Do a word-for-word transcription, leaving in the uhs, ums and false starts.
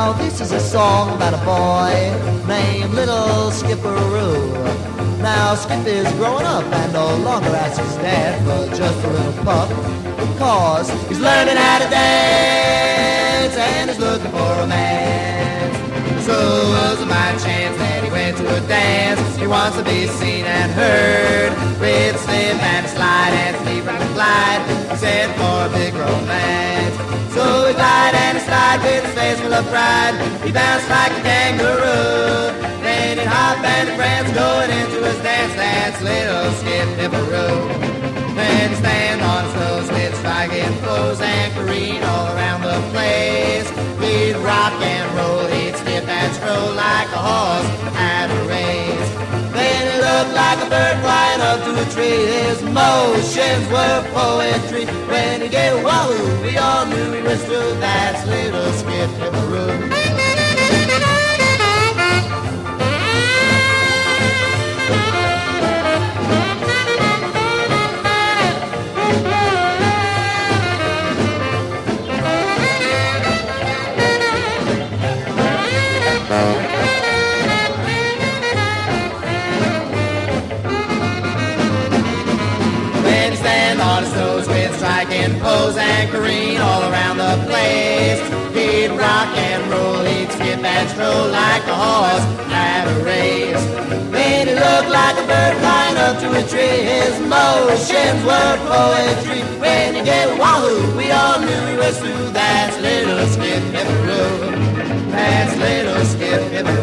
Now this is a song about a boy named Little Skipperoo. Now Skip is growing up and no longer asks his dad for just a little pup, cause he's learning how to dance and he's looking for romance. So it was my chance that he went to a dance. He wants to be seen and heard with slip and slide and sleep and glide. He said for a big romance. So he glide and he slide with his face full of pride. He bounced like a kangaroo. Then he'd hop and prance going into his dance. That's Little Skip-Dipperoo. Then he'd stand on his toes, he'd striking pose and careen all around the place. He'd rock and roll, he'd skip and stroll like a horse at a race. Then he looked like a bird flying up to a tree. His motions were poetry. When he gave a wahoo, we all knew he was through. That's Little Skip-Dipperoo. When he stand on his toes with striking pose and careen all around the place, he'd rock and roll, he'd skip and stroll like a horse at a race. Then he looked like a bird flying up to a tree. His motions were poetry. When he gave a wahoo, we all knew he was through. That's Little Skip-Dipperoo. That's Little Skip-Dipperoo.